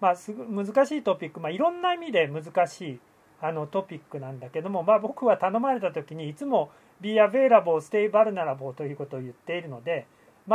すごい難しいトピック、いろんな意味で難しいトピックなんだけども、僕は頼まれた時にいつも Be available, stay vulnerable ということを言っているので、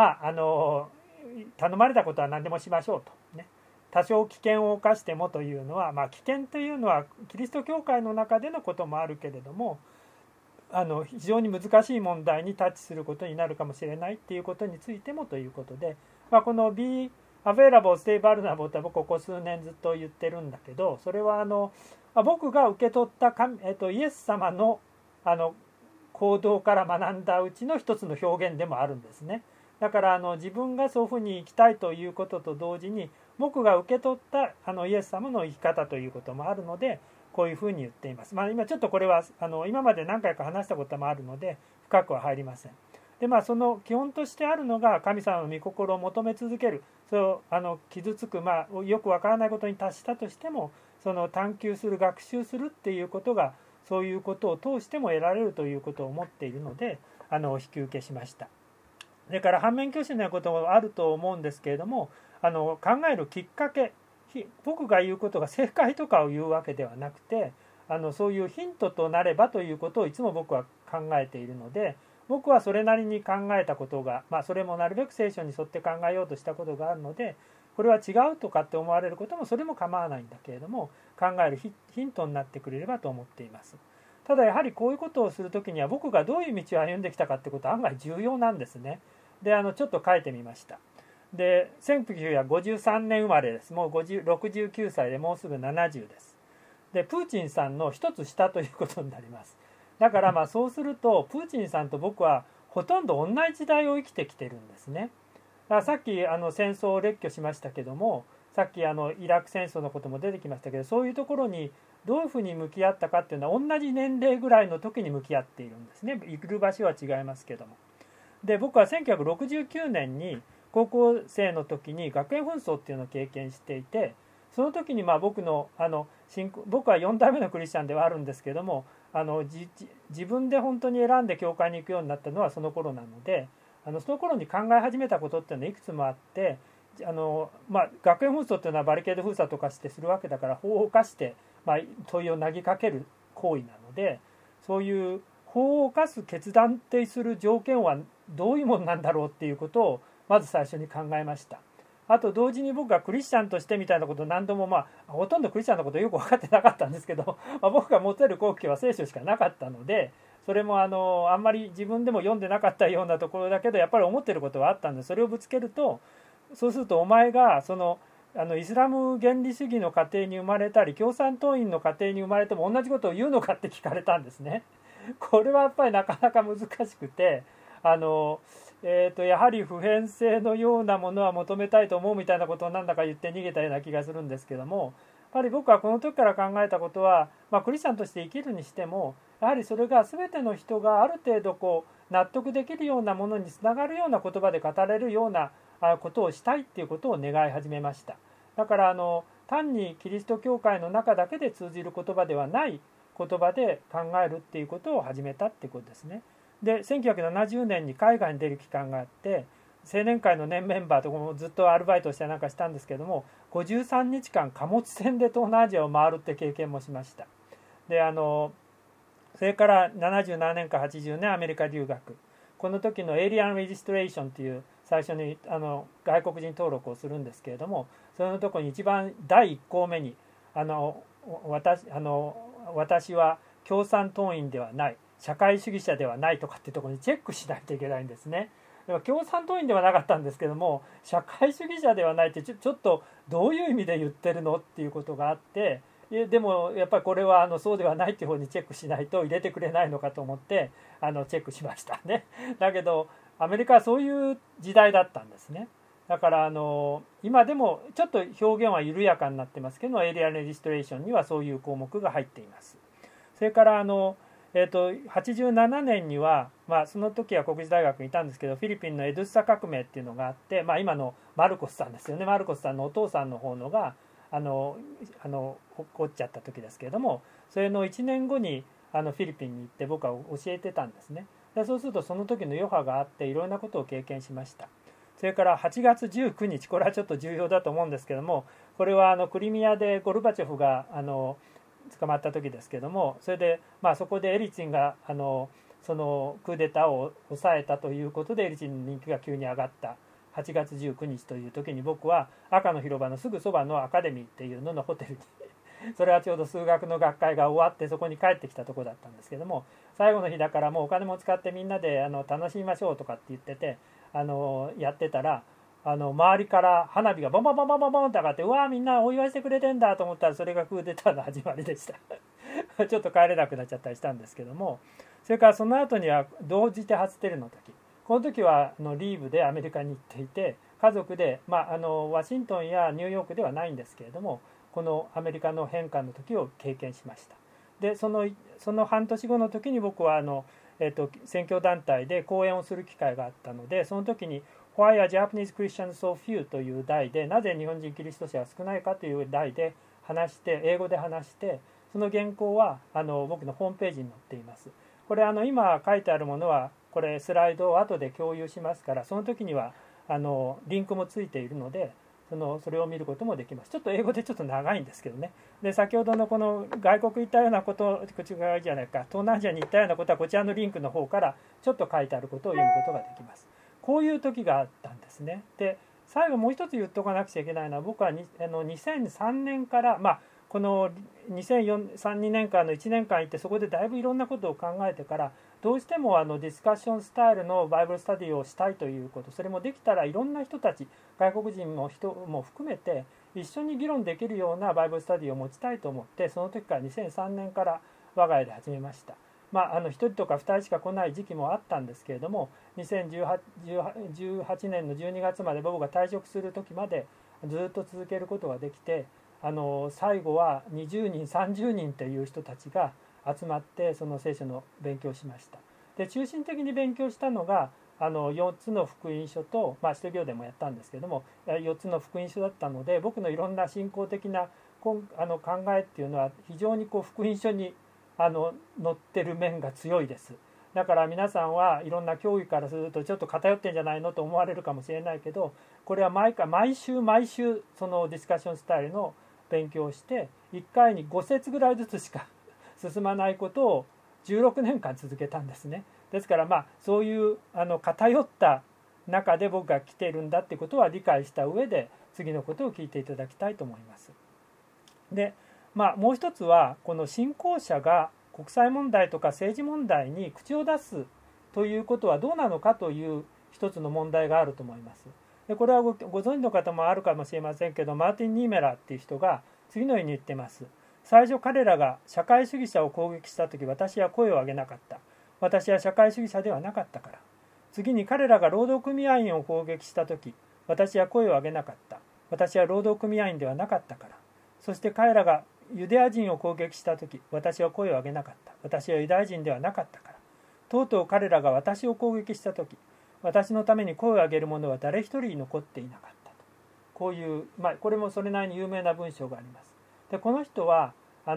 頼まれたことは何でもしましょうとね。多少危険を冒してもというのは、危険というのはキリスト教会の中でのこともあるけれども、非常に難しい問題にタッチすることになるかもしれないっていうことについてもということで、この Be available, stay vulnerable って僕ここ数年ずっと言ってるんだけど、それは僕が受け取ったイエス様の行動から学んだうちの一つの表現でもあるんですね。だから自分がそういうふうに生きたいということと同時に、僕が受け取ったイエス様の生き方ということもあるので、こういうふうに言っています。今ちょっとこれは今まで何回か話したこともあるので深くは入りません。でその基本としてあるのが、神様の御心を求め続ける。そう傷つく、よくわからないことに達したとしても、その探求する、学習するっていうことが、そういうことを通しても得られるということを思っているのでお引き受けしました。それから反面教師のようなこともあると思うんですけれども、考えるきっかけ、僕が言うことが正解とかを言うわけではなくて、そういうヒントとなればということをいつも僕は考えているので、僕はそれなりに考えたことが、それもなるべく聖書に沿って考えようとしたことがあるので、これは違うとかって思われることもそれも構わないんだけれども、考えるヒントになってくれればと思っています。ただやはりこういうことをするときには、僕がどういう道を歩んできたかってことは案外重要なんですね。でちょっと書いてみました。で1953年生まれです。もう69歳でもうすぐ70です。でプーチンさんの一つ下ということになります。だからそうすると、プーチンさんと僕はほとんど同じ時代を生きてきてるんですね。だからさっき戦争を列挙しましたけども、さっきイラク戦争のことも出てきましたけど、そういうところにどういうふうに向き合ったかっていうのは同じ年齢ぐらいの時に向き合っているんですね。いる場所は違いますけども。で僕は1969年に高校生の時に学園紛争っていうのを経験していて、その時に僕は4代目のクリスチャンではあるんですけども、自分で本当に選んで教会に行くようになったのはその頃なので、その頃に考え始めたことっていうのはいくつもあって、学園紛争っていうのはバリケード封鎖とかしてするわけだから、法を犯して、問いを投げかける行為なので、そういう法を犯す決断ってする条件はどういうものなんだろうっていうことをまず最初に考えました。あと同時に僕はクリスチャンとしてみたいなことを何度も、ほとんどクリスチャンのことよく分かってなかったんですけど、僕が持てる根拠は聖書しかなかったので、それもあんまり自分でも読んでなかったようなところだけど、やっぱり思ってることはあったんで、それをぶつけると、そうするとお前がイスラム原理主義の家庭に生まれたり共産党員の家庭に生まれても同じことを言うのかって聞かれたんですね。これはやっぱりなかなか難しくて、やはり普遍性のようなものは求めたいと思うみたいなことをなんだか言って逃げたような気がするんですけども、やはり僕はこの時から考えたことは、クリスチャンとして生きるにしても、やはりそれが全ての人がある程度納得できるようなものにつながるような言葉で語れるようなことをしたいっていうことを願い始めました。だから単にキリスト教会の中だけで通じる言葉ではない言葉で考えるっていうことを始めたっていうことですね。で1970年に海外に出る期間があって、青年会の年メンバーともずっとアルバイトしてなんかしたんですけども、53日間貨物船で東南アジアを回るって経験もしました。でそれから77年か80年アメリカ留学、この時のエイリアン・レジストレーションという最初に外国人登録をするんですけれども、そのところに一番第1項目に私は共産党員ではない、社会主義者ではないとかっていうところにチェックしないといけないんですね。共産党員ではなかったんですけども、社会主義者ではないってちょっとどういう意味で言ってるのっていうことがあって、でもやっぱりこれはそうではないっていう方にチェックしないと入れてくれないのかと思ってチェックしましたね。だけどアメリカはそういう時代だったんですね。だから今でもちょっと表現は緩やかになってますけど、エイリアン・レジストレーションにはそういう項目が入っています。それから87年には、その時は国立大学にいたんですけど、フィリピンのエドゥッサ革命っていうのがあって、今のマルコスさんですよね。マルコスさんのお父さんの方のが起こっちゃった時ですけれども、それの1年後にフィリピンに行って僕は教えてたんですね。でそうするとその時の余波があっていろんなことを経験しました。それから8月19日、これはちょっと重要だと思うんですけども、 これはクリミアでゴルバチョフが捕まった時ですけども、それで、そこでエリツィンがそのクーデターを抑えたということでエリツィンの人気が急に上がった8月19日という時に、僕は赤の広場のすぐそばのアカデミーっていうののホテルにそれはちょうど数学の学会が終わってそこに帰ってきたところだったんですけども、最後の日だからもうお金も使ってみんなで楽しみましょうとかって言っててやってたら、周りから花火がボンボンボンボンボンボンって上がって、うわーみんなお祝いしてくれてんだと思ったら、それがクーデターの始まりでしたちょっと帰れなくなっちゃったりしたんですけども、それからその後には同時多発テロの時、この時はリーブでアメリカに行っていて、家族で、ワシントンやニューヨークではないんですけれども、このアメリカの返還の時を経験しました。でその半年後の時に僕は選挙団体で講演をする機会があったので、その時に「Why are Japanese Christians so few?」という題で、なぜ日本人キリスト者が少ないかという題で話して、英語で話して、その原稿は僕のホームページに載っています。これ今書いてあるものはこれスライドを後で共有しますから、その時にはリンクもついているのでそれを見ることもできます。ちょっと英語でちょっと長いんですけどね。で先ほどのこの外国行ったようなこと、東南アジアに行ったようなことはこちらのリンクの方からちょっと書いてあることを読むことができます。こういう時があったんですね。で最後もう一つ言っておかなくちゃいけないのは、僕は2003年から、この2002年間の1年間行って、そこでだいぶいろんなことを考えてから、どうしてもディスカッションスタイルのバイブルスタディをしたいということ、それもできたらいろんな人たち、外国人の人も含めて一緒に議論できるようなバイブルスタディを持ちたいと思って、その時から2003年から我が家で始めました。1人とか2人しか来ない時期もあったんですけれども、2018年の12月まで僕が退職する時までずっと続けることができて、最後は20人30人という人たちが集まってその聖書の勉強をしました。で中心的に勉強したのが4つの福音書と、使徒行伝もやったんですけども、4つの福音書だったので、僕のいろんな信仰的な考えっていうのは非常に福音書に載ってる面が強いです。だから皆さんはいろんな教義からするとちょっと偏ってんじゃないのと思われるかもしれないけど、これは毎週そのディスカッションスタイルの勉強をして、1回に5節ぐらいずつしか進まないことを16年間続けたんですね。ですからそういう偏った中で僕が来ているんだってことは理解した上で、次のことを聞いていただきたいと思います。でもう一つは、この信仰者が国際問題とか政治問題に口を出すということはどうなのかという一つの問題があると思います。でこれはご存知の方もあるかもしれませんけど、マーティン・ニーメラーっていう人が次のように言ってます。最初彼らが社会主義者を攻撃した時、私は声を上げなかった。私は社会主義者ではなかったから。次に彼らが労働組合員を攻撃した時、私は声を上げなかった。私は労働組合員ではなかったから。そして彼らがユダヤ人を攻撃した時、私は声を上げなかった。私はユダヤ人ではなかったから。とうとう彼らが私を攻撃した時、私のために声を上げる者は誰一人残っていなかったと。こういう、これもそれなりに有名な文章があります。でこの人は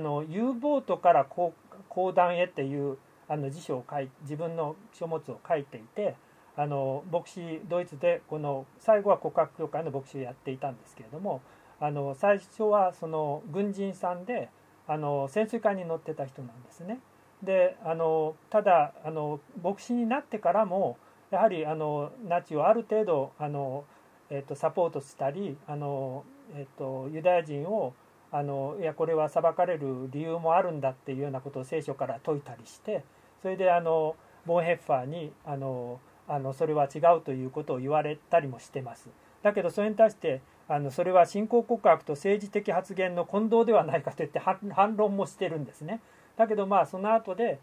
U ボートから講談へっていう辞書を自分の書物を書いていて、牧師ドイツで最後は国学協会の牧師をやっていたんですけれども、最初はその軍人さんで潜水艦に乗ってた人なんですね。でただ牧師になってからもやはりナチをある程度サポートしたりユダヤ人をいやこれは裁かれる理由もあるんだっていうようなことを聖書から説いたりして、それでボンヘッファーにそれは違うということを言われたりもしてます。だけどそれに対してそれは信仰告白と政治的発言の混同ではないかといって反論もしてるんですね。だけどその後で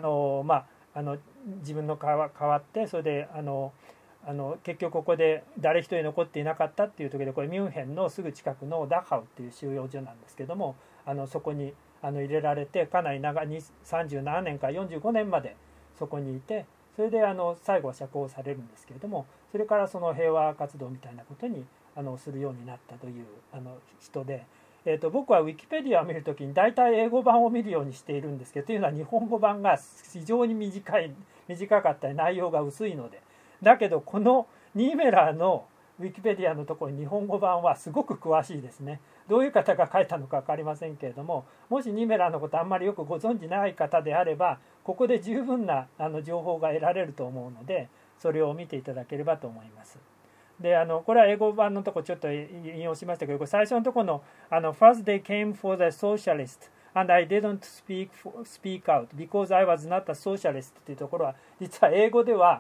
自分の変わって、それで結局ここで誰一人残っていなかったっていう時で、これミュンヘンのすぐ近くのダッハウっていう収容所なんですけども、そこに入れられて、かなり長い37年から45年までそこにいて、それで最後は釈放されるんですけれども、それからその平和活動みたいなことにするようになったという人で、僕はウィキペディアを見るときに大体英語版を見るようにしているんですけど、というのは日本語版が非常に短かったり内容が薄いので。だけどこのニーメラーのウィキペディアのところに日本語版はすごく詳しいですね。 どういう方が書いたのか分かりませんけれども、もしニメラのことあんまりよくご存じない方であればここで十分な情報が得られると思うので、それを見ていただければと思います。でこれは英語版のとこちょっと引用しましたけど、最初のところのFirst they came for the socialist and I didn't speak out because I was not a socialist というところは、実は英語では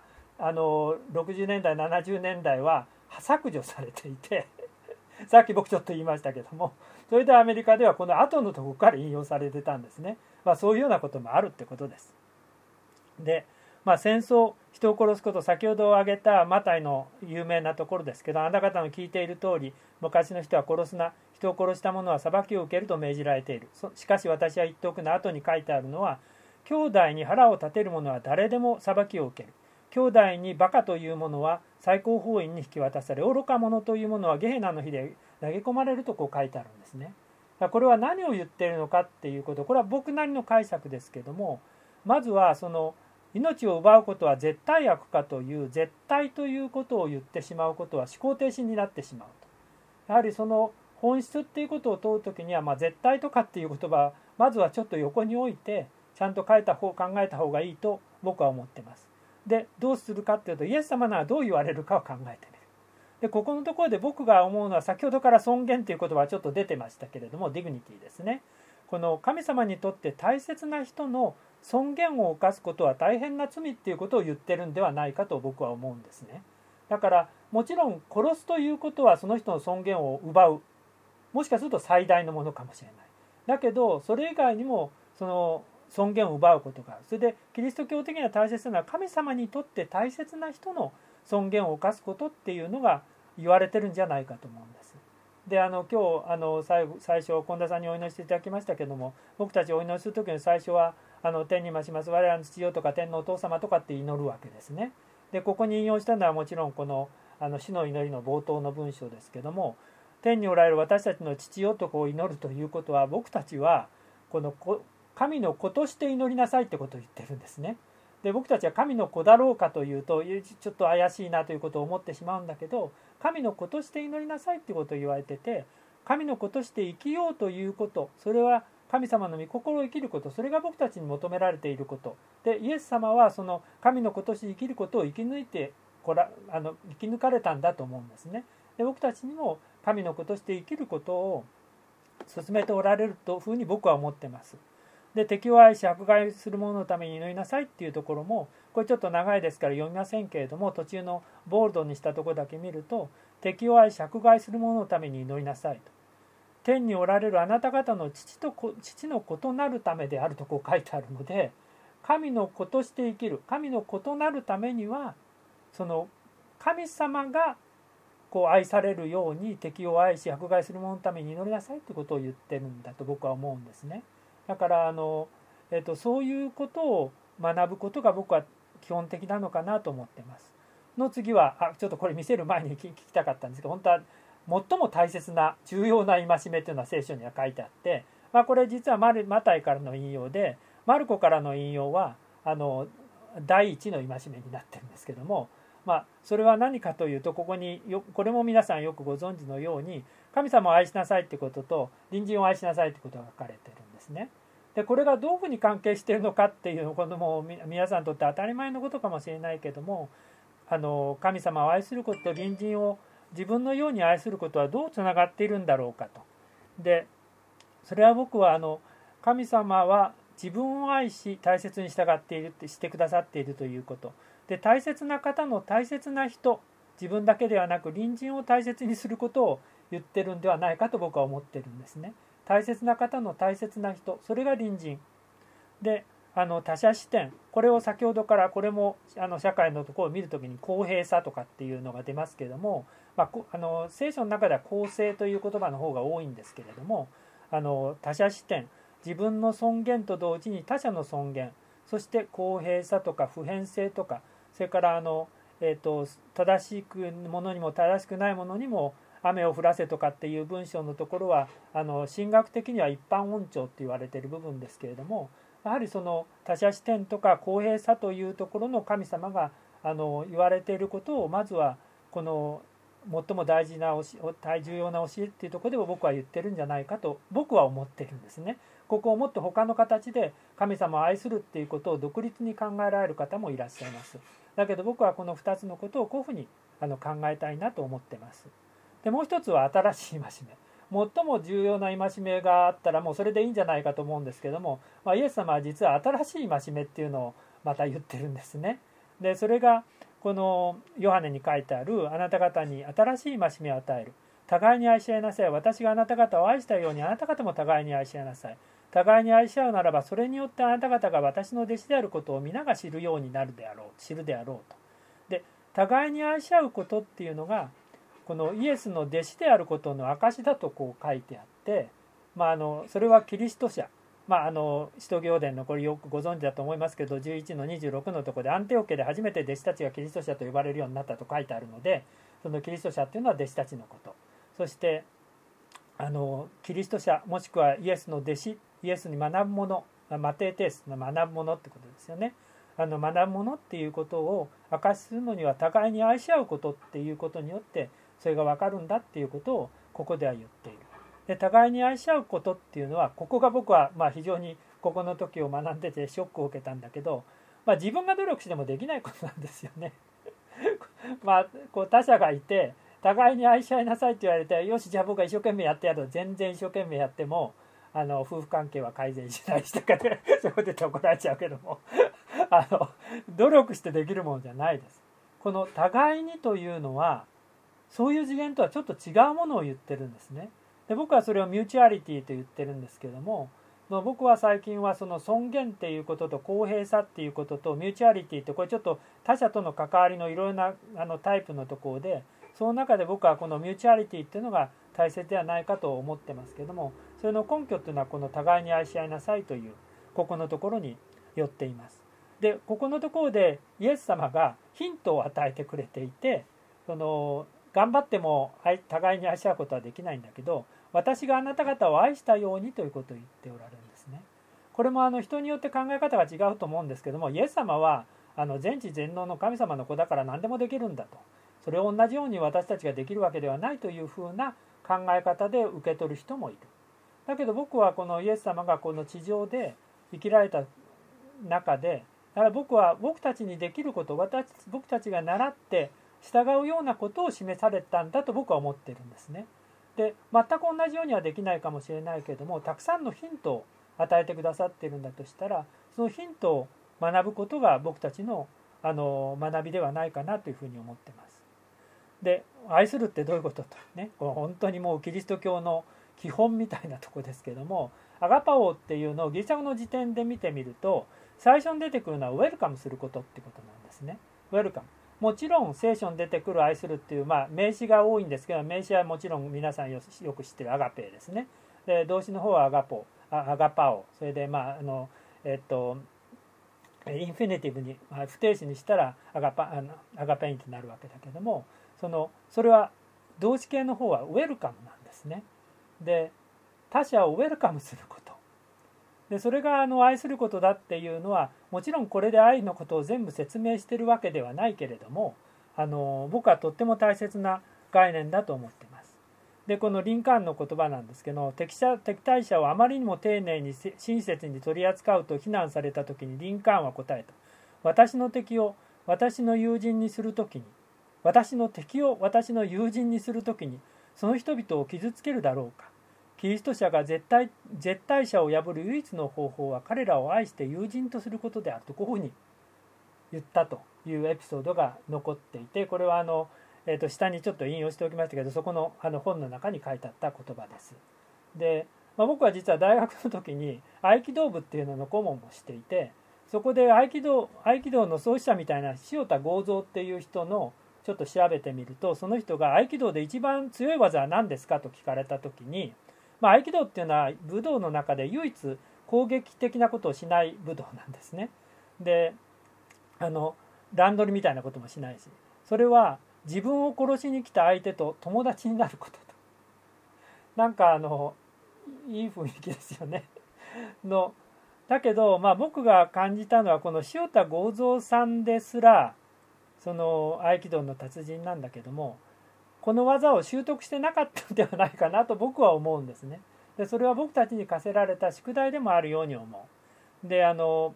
60年代70年代は削除されていてさっき僕ちょっと言いましたけども、それでアメリカではこの後のところから引用されてたんですね。そういうようなこともあるってことです。で、戦争、人を殺すこと、先ほど挙げたマタイの有名なところですけど、あなた方の聞いている通り、昔の人は殺すな、人を殺した者は裁きを受けると命じられている。しかし私は言っておくの後に書いてあるのは、兄弟に腹を立てる者は誰でも裁きを受ける。兄弟にバカという者は最高法院に引き渡され、愚か者という者はゲヘナの火で投げ込まれるとこう書いてあるんですね。これは何を言っているのかっていうこと、これは僕なりの解釈ですけども、まずはその命を奪うことは絶対悪かという絶対ということを言ってしまうことは思考停止になってしまうと。やはりその本質っていうことを問うときには、絶対とかっていう言葉はまずはちょっと横に置いてちゃんと考えた方がいいと僕は思ってます。でどうするかっていうと、イエス様ならどう言われるかを考えてみる。でここのところで僕が思うのは、先ほどから尊厳という言葉はちょっと出てましたけれども、ディグニティですね。この神様にとって大切な人の尊厳を犯すことは大変な罪っていうことを言ってるんではないかと僕は思うんですね。だからもちろん殺すということはその人の尊厳を奪う、もしかすると最大のものかもしれない。だけどそれ以外にもその尊厳を奪うことがある。それでキリスト教的には大切なのは、神様にとって大切な人の尊厳を犯すことっていうのが言われてるんじゃないかと思うんです。で今日最初近田さんにお祈りしていただきましたけども、僕たちお祈りする時に最初は天に増します我らの父よとか天のお父様とかって祈るわけですね。でここに引用したのはもちろんこの主の祈りの冒頭の文章ですけども、天におられる私たちの父よとこう祈るということは、僕たちはこの神の子として祈りなさいってことを言ってるんですね。で僕たちは神の子だろうかというとちょっと怪しいなということを思ってしまうんだけど、神の子として祈りなさいってことを言われてて、神の子として生きようということ、それは神様の御心を生きること、それが僕たちに求められていることで、イエス様はその神の子として生きることを生き抜かれたんだと思うんですね。で僕たちにも神の子として生きることを進めておられるというふうに僕は思ってます。で敵を愛し迫害する者のために祈りなさいっていうところも、これちょっと長いですから読みませんけれども、途中のボールドにしたところだけ見ると、敵を愛し迫害する者のために祈りなさいと、天におられるあなた方の父の子となるためであるとこう書いてあるので、神の子として生きる、神の子となるためには、その神様がこう愛されるように敵を愛し迫害する者のために祈りなさいということを言ってるんだと僕は思うんですね。だからそういうことを学ぶことが僕は基本的なのかなと思ってます。の次はちょっとこれ見せる前に聞きたかったんですけど、本当は最も大切な重要な戒めというのは聖書には書いてあって、これ実はマタイからの引用で、マルコからの引用は第一の戒めになってるんですけども、それは何かというと、これも皆さんよくご存知のように、神様を愛しなさいってことと隣人を愛しなさいってことが書かれてるんですね。でこれがどういうふうに関係しているのかっていうのは、もう皆さんにとって当たり前のことかもしれないけども、神様を愛することと隣人を自分のように愛することはどうつながっているんだろうかと。でそれは僕は神様は自分を愛し大切にしてくださっているということで、大切な方の大切な人、自分だけではなく隣人を大切にすることを言ってるんではないかと僕は思ってるんですね。大切な方の大切な人、それが隣人で、他者視点、これを先ほどからこれも社会のところを見るときに公平さとかっていうのが出ますけれども、聖書の中では公正という言葉の方が多いんですけれども、他者視点、自分の尊厳と同時に他者の尊厳、そして公平さとか普遍性とか、それから正しくものにも正しくないものにも雨を降らせとかっていう文章のところは神学的には一般恩寵って言われている部分ですけれども、やはりその他者視点とか公平さというところの神様が言われていることを、まずはこの最も大事な重要な教えっていうところでも僕は言ってるんじゃないかと僕は思ってるんですね。ここをもっと他の形で神様を愛するっていうことを独立に考えられる方もいらっしゃいます。だけど僕はこの2つのことをこういうふうに考えたいなと思ってます。でもう一つは新しい戒め、最も重要な戒めがあったらもうそれでいいんじゃないかと思うんですけども、イエス様は実は新しい戒めっていうのをまた言ってるんですね。でそれがこのヨハネに書いてある、あなた方に新しい戒めを与える、互いに愛し合いなさい、私があなた方を愛したようにあなた方も互いに愛し合いなさい、互いに愛し合うならばそれによってあなた方が私の弟子であることを皆が知るようになるであろう、知るであろうと。で互いに愛し合うことっていうのがこのイエスの弟子であることの証だとこう書いてあって、それはキリスト者、使徒行伝のこれよくご存知だと思いますけど、11の26のところでアンテオ家で初めて弟子たちがキリスト者と呼ばれるようになったと書いてあるので、そのキリスト者っていうのは弟子たちのこと、そしてキリスト者もしくはイエスの弟子、イエスに学ぶもの、マテーテースの学ぶものってことですよね。学ぶものっていうことを証しするのには互いに愛し合うことっていうことによってそれが分かるんだっていうことをここでは言っている。で互いに愛し合うことっていうのは、ここが僕は非常にここの時を学んでてショックを受けたんだけど、自分が努力してもできないことなんですよね。こう他者がいて互いに愛し合いなさいって言われて、よしじゃあ僕は一生懸命やってやると、全然一生懸命やっても夫婦関係は改善しないしとかでそこで怒られちゃうけども努力してできるものじゃないです。この互いにというのはそういう次元とはちょっと違うものを言ってるんですね。で僕はそれをミューチュアリティと言ってるんですけども、僕は最近はその尊厳っていうことと公平さっていうこととミューチュアリティって、これちょっと他者との関わりのいろいろなタイプのところで、その中で僕はこのミューチュアリティっていうのが大切ではないかと思ってますけども、それの根拠っていうのはこの互いに愛し合いなさいというここのところに寄っています。でここのところでイエス様がヒントを与えてくれていて、頑張っても互いに愛し合うことはできないんだけど、私があなた方を愛したようにということを言っておられるんですね。これも人によって考え方が違うと思うんですけども、イエス様は全知全能の神様の子だから何でもできるんだと、それを同じように私たちができるわけではないというふうな考え方で受け取る人もいる。だけど僕はこのイエス様がこの地上で生きられた中で、だから僕は僕たちにできること、僕たちが習って従うようなことを示されたんだと僕は思っているんですね。で全く同じようにはできないかもしれないけれども、たくさんのヒントを与えてくださっているんだとしたら、そのヒントを学ぶことが僕たちの学びではないかなというふうに思ってます。で愛するってどういうこととね、これ本当にもうキリスト教の基本みたいなとこですけども、アガパオっていうのをギリシャ語の辞典で見てみると、最初に出てくるのはウェルカムすることってことなんですね。ウェルカム、もちろん聖書に出てくる愛するっていう、名詞が多いんですけど、名詞はもちろん皆さんよく知ってるアガペーですね。で動詞の方はアガパオ、それでインフィニティブに不定詞にしたらアガペインとなるわけだけども、それは動詞形の方はウェルカムなんですね。で他者をウェルカムすることで、それが愛することだっていうのは、もちろんこれで愛のことを全部説明してるわけではないけれども、僕はとっても大切な概念だと思っています。でこのリンカーンの言葉なんですけど、敵対者をあまりにも丁寧に親切に取り扱うと非難された時にリンカーンは答えた。私の敵を私の友人にする時に、私の敵を私の友人にする時にその人々を傷つけるだろうか。キリスト者が絶対者を破る唯一の方法は彼らを愛して友人とすることであると、こういうふうに言ったというエピソードが残っていて、これは下にちょっと引用しておきましたけど、そこの本の中に書いてあった言葉です。で、僕は実は大学の時に合気道部っていうのの顧問もしていて、そこで合気道の創始者みたいな塩田剛三っていう人のちょっと調べてみると、その人が合気道で一番強い技は何ですかと聞かれた時に、合気道っていうのは武道の中で唯一攻撃的なことをしない武道なんですね。で乱取りみたいなこともしないし、それは自分を殺しに来た相手と友達になることと、なんかいい雰囲気ですよねだけど、僕が感じたのは、この塩田剛三さんですらその合気道の達人なんだけども、 この技を習得してなかったのではないかなと僕は思うんですね。でそれは僕たちに課せられた宿題でもあるように思う。で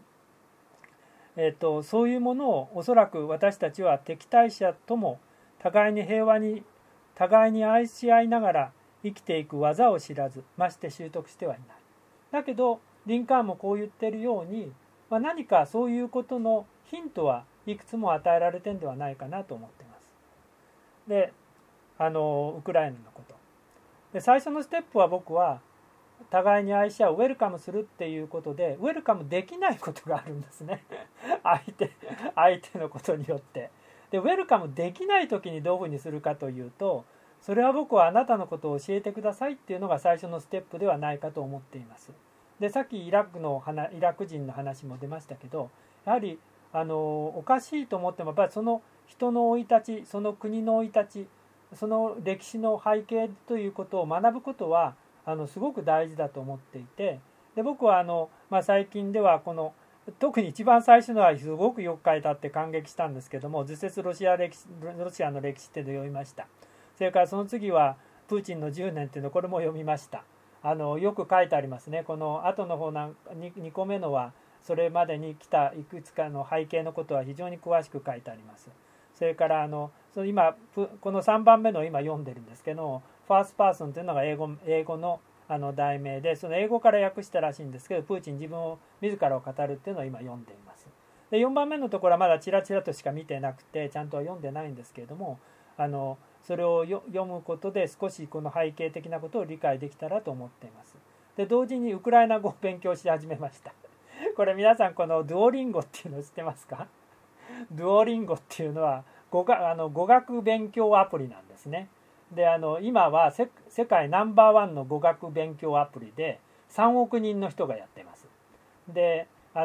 そういうものをおそらく私たちは敵対者とも互いに平和に互いに愛し合いながら生きていく技を知らずまして習得してはいない。だけどリンカーンもこう言ってるように、何かそういうことのヒントはいくつも与えられてるんではないかなと思っています。でウクライナのことで最初のステップは僕は互いに愛し合うウェルカムするっていうことでウェルカムできないことがあるんですね相手のことによって。でウェルカムできない時にどういうふうにするかというと、それは僕はあなたのことを教えてくださいっていうのが最初のステップではないかと思っています。でさっきイラク人の話も出ましたけど、やはりおかしいと思ってもやっぱりその人の生い立ち、その国の生い立ち、その歴史の背景ということを学ぶことはすごく大事だと思っていて、で僕は最近では特に一番最初のはすごくよく書いてあって感激したんですけども、図説ロシアの歴史っていうのを読みました。それからその次はプーチンの10年っていうのこれも読みました。よく書いてありますね。この後の方2個目のはそれまでに来たいくつかの背景のことは非常に詳しく書いてあります。それから今この3番目の今読んでるんですけど、ファーストパーソンというのが英語の題名で、その英語から訳したらしいんですけど、プーチン自らを語るっていうのを今読んでいます。で4番目のところはまだチラチラとしか見てなくてちゃんとは読んでないんですけれども、それを読むことで少しこの背景的なことを理解できたらと思っています。で同時にウクライナ語を勉強し始めましたこれ皆さんこのドゥオリンゴっていうのを知ってますか？ドゥオリンゴっていうのは語学勉強アプリなんですね。で今は世界ナンバーワンの語学勉強アプリで3億人の人がやっています。で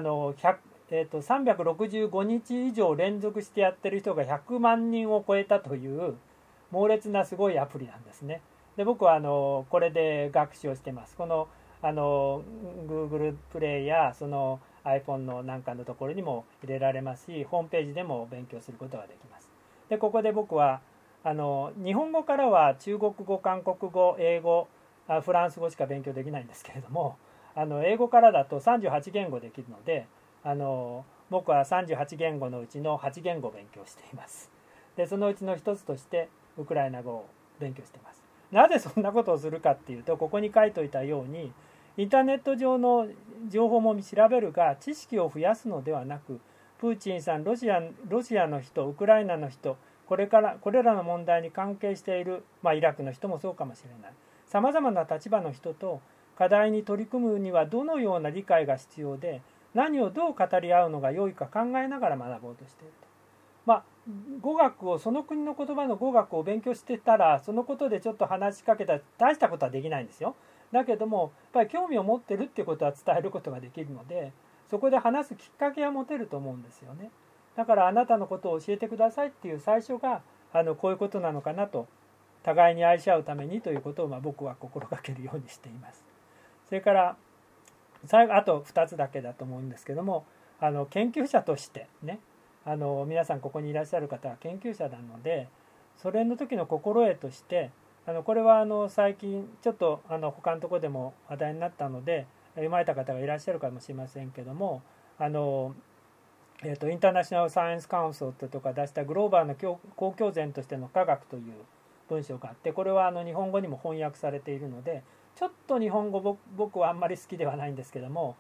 365日以上連続してやってる人が100万人を超えたという猛烈なすごいアプリなんですね。で僕はこれで学習をしてます。このGoogle プレイやその iPhone のなんかのところにも入れられますし、ホームページでも勉強することができます。でここで僕は日本語からは中国語、韓国語、英語、フランス語しか勉強できないんですけれども、英語からだと38言語できるので僕は38言語のうちの8言語を勉強しています。でそのうちの一つとしてウクライナ語を勉強しています。なぜそんなことをするかっていうと、ここに書いておいたようにインターネット上の情報も調べるが知識を増やすのではなく、プーチンさん、ロシアの人、ウクライナの人、これらの問題に関係している、イラクの人もそうかもしれない、さまざまな立場の人と課題に取り組むにはどのような理解が必要で、何をどう語り合うのが良いか考えながら学ぼうとしていると。語学をその国の言葉の語学を勉強してたらそのことでちょっと話しかけたら大したことはできないんですよ。だけどもやっぱり興味を持ってるっていうことは伝えることができるので、そこで話すきっかけは持てると思うんですよね。だからあなたのことを教えてくださいっていう最初がこういうことなのかなと、互いに愛し合うためにということを僕は心がけるようにしています。それから最後あと2つだけだと思うんですけども、研究者としてね、皆さんここにいらっしゃる方は研究者なので、それの時の心得としてこれは最近ちょっと他のところでも話題になったので読まれた方がいらっしゃるかもしれませんけども、インターナショナルサイエンスカウンシルとか出したグローバルな公共善としての科学という文章があって、これは日本語にも翻訳されているので、ちょっと日本語僕はあんまり好きではないんですけども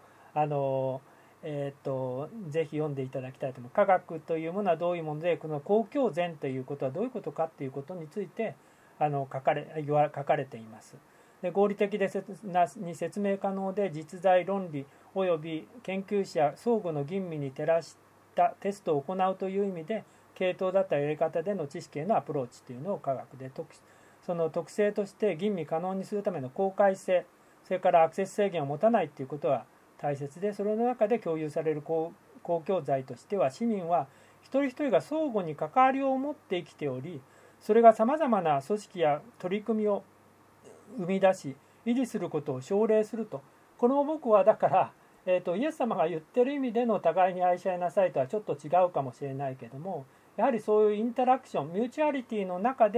ぜひ読んでいただきたいと思う。科学というものはどういうもので、この公共善ということはどういうことかということについて書かれています。で合理的でに説明可能で実在論理および研究者相互の吟味に照らしたテストを行うという意味で、系統だったやり方での知識へのアプローチというのを科学でその特性として吟味可能にするための公開性、それからアクセス制限を持たないということは大切で、それの中で共有される公共財としては、市民は一人一人が相互に関わりを持って生きており、それがさまざまな組織や取り組みを生み出し維持することを奨励すると。この僕はだからイエス様が言ってる意味での互いに愛し合いなさいとはちょっと違うかもしれないけども、やはりそういうインタラクション、ミューチュアリティの中で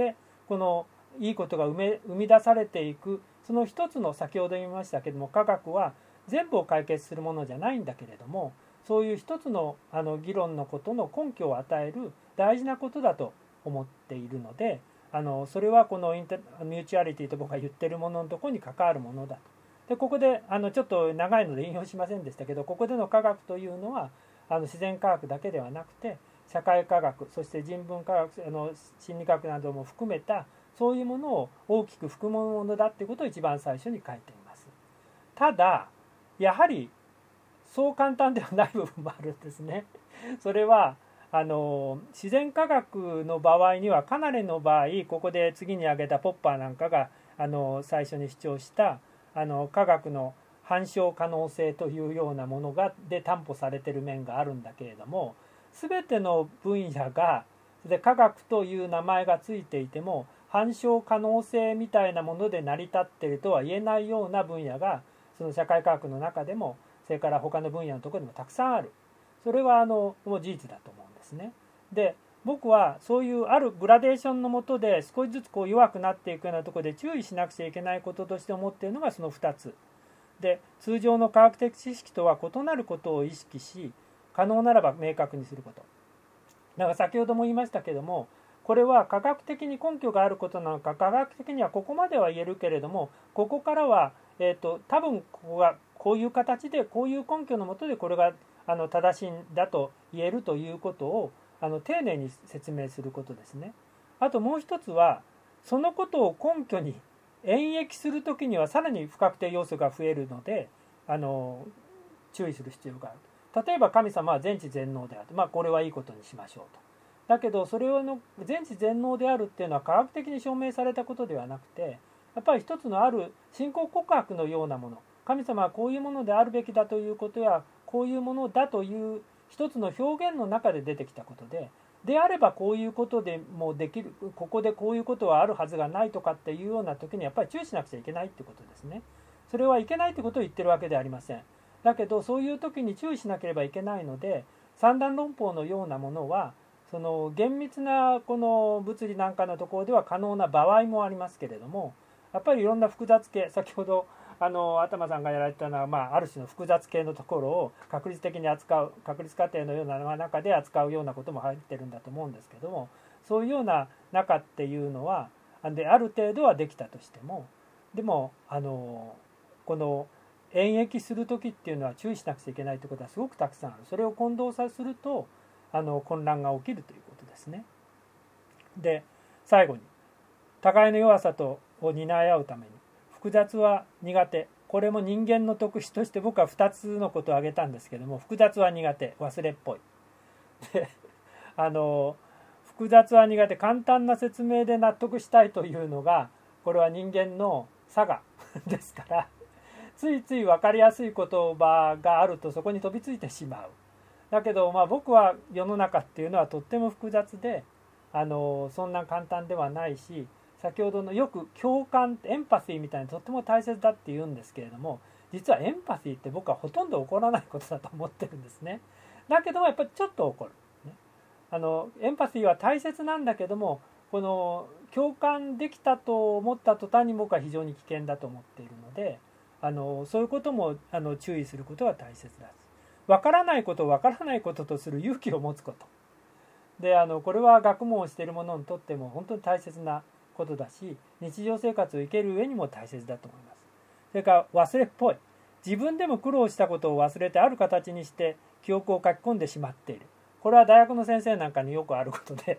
このいいことが生み出されていく、その一つの、先ほど言いましたけども、科学は全部を解決するものじゃないんだけれども、そういう一つの議論のことの根拠を与える大事なことだと思っているので、それはこのミューチュアリティと僕が言ってるもののところに関わるものだと。でここでちょっと長いので引用しませんでしたけど、ここでの科学というのは自然科学だけではなくて、社会科学、そして人文科学、心理学なども含めたそういうものを大きく含むものだということを一番最初に書いています。ただやはりそう簡単ではない部分もあるんですね。それは自然科学の場合には、かなりの場合、ここで次に挙げたポッパーなんかが最初に主張した科学の反証可能性というようなもので担保されている面があるんだけれども、全ての分野がで科学という名前がついていても反証可能性みたいなもので成り立っているとは言えないような分野が、その社会科学の中でも、それから他の分野のところでもたくさんある。それはもう事実だと思うんですね。で僕はそういうあるグラデーションのもとで少しずつ弱くなっていくようなところで注意しなくちゃいけないこととして思っているのがその2つで、通常の科学的知識とは異なることを意識し、可能ならば明確にすること。だから先ほども言いましたけども、これは科学的に根拠があることなのか、科学的にはここまでは言えるけれども、ここからは、多分ここがこういう形でこういう根拠のもとでこれが正しいんだと言えるということを丁寧に説明することですね。あともう一つは、そのことを根拠に演繹するときにはさらに不確定要素が増えるので注意する必要がある。例えば神様は全知全能である、これはいいことにしましょうと。だけどそれの全知全能であるっていうのは科学的に証明されたことではなくて、やっぱり一つのある信仰告白のようなもの、神様はこういうものであるべきだということや、こういうものだという一つの表現の中で出てきたことであればこういうことでもできる、ここでこういうことはあるはずがないとかっていうような時にやっぱり注意しなくちゃいけないってことですね。それはいけないってことを言ってるわけではありません。だけどそういう時に注意しなければいけないので、三段論法のようなものはその厳密なこの物理なんかのところでは可能な場合もありますけれども、やっぱりいろんな複雑系、先ほど頭さんがやられたのは、ある種の複雑系のところを確率的に扱う、確率過程のような中で扱うようなことも入ってるんだと思うんですけども、そういうような中っていうのはである程度はできたとしても、でもこの演繹する時っていうのは注意しなくちゃいけないということはすごくたくさんある。それを混同させると混乱が起きるということですね。で最後に、互いの弱さを担い合うために複雑は苦手。これも人間の特質として僕は2つのことを挙げたんですけども、複雑は苦手、忘れっぽい。で複雑は苦手、簡単な説明で納得したいというのが、これは人間の差がですから、ついつい分かりやすい言葉があるとそこに飛びついてしまう。だけど僕は世の中っていうのはとっても複雑でそんな簡単ではないし、先ほどのよく共感、エンパシーみたいなとっても大切だって言うんですけれども、実はエンパシーって僕はほとんど起こらないことだと思ってるんですね。だけどもやっぱりちょっと起こる、ね、エンパシーは大切なんだけども、この共感できたと思った途端に僕は非常に危険だと思っているので、そういうことも注意することが大切だ。分からないことを分からないこととする勇気を持つことで、これは学問をしている者にとっても本当に大切なことだし、日常生活を生ける上にも大切だと思います。それから忘れっぽい、自分でも苦労したことを忘れてある形にして記憶を書き込んでしまっている。これは大学の先生なんかによくあることで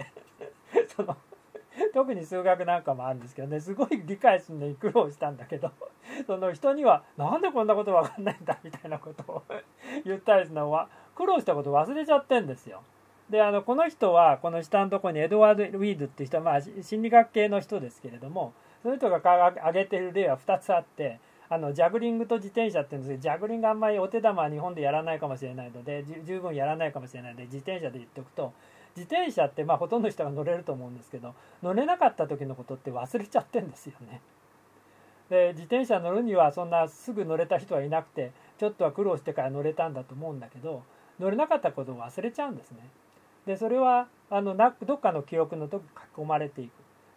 特に数学なんかもあるんですけどね、すごい理解するのに苦労したんだけどその人にはなんでこんなこと分かんないんだみたいなことを言ったりするのは、苦労したこと忘れちゃってんですよ。でこの人はこの下のところにエドワード・ウィードっていう人は、心理学系の人ですけれども、その人が挙げている例は2つあって、ジャグリングと自転車っていうんですけど、ジャグリングあんまりお手玉は日本でやらないかもしれないので、十分やらないかもしれないので自転車で言っておくと、自転車ってほとんどの人が乗れると思うんですけど、乗れなかった時のことって忘れちゃってんですよね。で自転車乗るにはそんなすぐ乗れた人はいなくて、ちょっとは苦労してから乗れたんだと思うんだけど、乗れなかったことを忘れちゃうんですね。でそれはどっかの記憶のとこ書き込まれていく。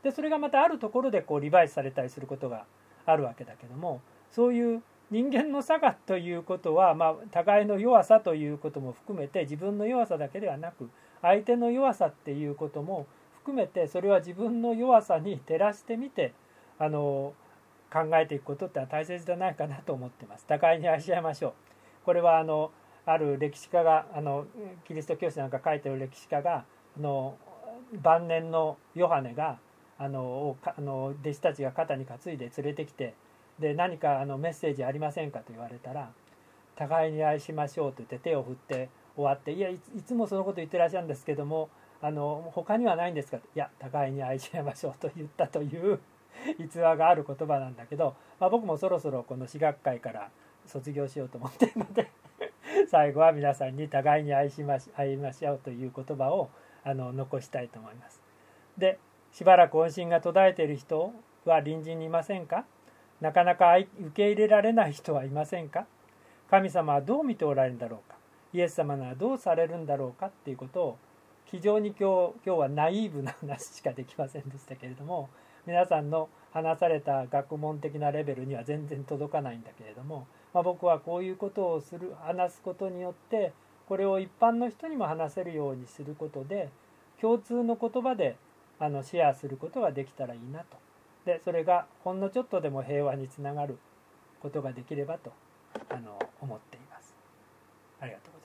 でそれがまたあるところでこうリバイスされたりすることがあるわけだけども、そういう人間の差がということは、互いの弱さということも含めて、自分の弱さだけではなく相手の弱さっていうことも含めて、それは自分の弱さに照らしてみて考えていくことって大切じゃないかなと思ってます。互いに愛し合いましょう。これはある歴史家がキリスト教師なんか書いてる歴史家が晩年のヨハネが弟子たちが肩に担いで連れてきて、で何かメッセージありませんかと言われたら、互いに愛しましょうと言って手を振って終わって、いや いつもそのこと言ってらっしゃるんですけども他にはないんですか、いや互いに愛し合いましょうと言ったという逸話がある言葉なんだけど、僕もそろそろこの私学会から卒業しようと思っているので最後は皆さんに互いに愛しましょうという言葉を残したいと思います。で、しばらく音信が途絶えている人は隣人にいませんか？なかなか受け入れられない人はいませんか？神様はどう見ておられるんだろうか、イエス様ならどうされるんだろうかっていうことを、非常に今日はナイーブな話しかできませんでしたけれども、皆さんの話された学問的なレベルには全然届かないんだけれども、僕はこういうことを話すことによって、これを一般の人にも話せるようにすることで、共通の言葉でシェアすることができたらいいなと。でそれがほんのちょっとでも平和につながることができればと思っています。ありがとうございます。